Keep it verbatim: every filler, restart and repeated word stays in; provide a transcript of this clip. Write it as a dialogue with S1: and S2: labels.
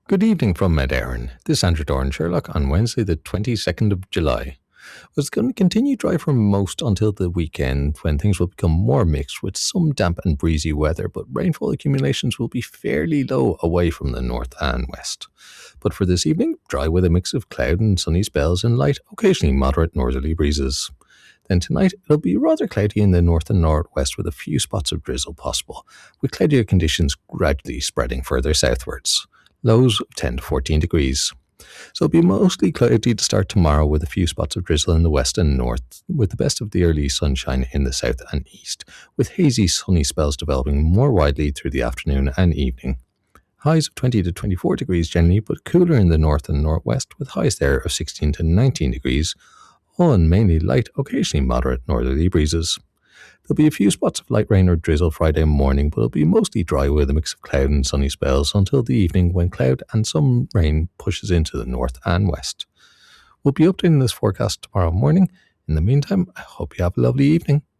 S1: Good evening from Med Erin. This is Andrew Doran Sherlock on Wednesday, the twenty-second of July. It's going to continue dry for most until the weekend when things will become more mixed with some damp and breezy weather, but rainfall accumulations will be fairly low away from the north and west. But for this evening, dry with a mix of cloud and sunny spells and light, occasionally moderate northerly breezes. Then tonight, it'll be rather cloudy in the north and northwest with a few spots of drizzle possible, with cloudier conditions gradually spreading further southwards. Lows of ten to fourteen degrees. So it'll be mostly cloudy to start tomorrow with a few spots of drizzle in the west and north, with the best of the early sunshine in the south and east, with hazy sunny spells developing more widely through the afternoon and evening. Highs of twenty to twenty-four degrees generally, but cooler in the north and northwest, with highs there of sixteen to nineteen degrees, all in mainly light, occasionally moderate northerly breezes. There'll be a few spots of light rain or drizzle Friday morning, but it'll be mostly dry with a mix of cloud and sunny spells until the evening when cloud and some rain pushes into the north and west. We'll be updating this forecast tomorrow morning. In the meantime, I hope you have a lovely evening.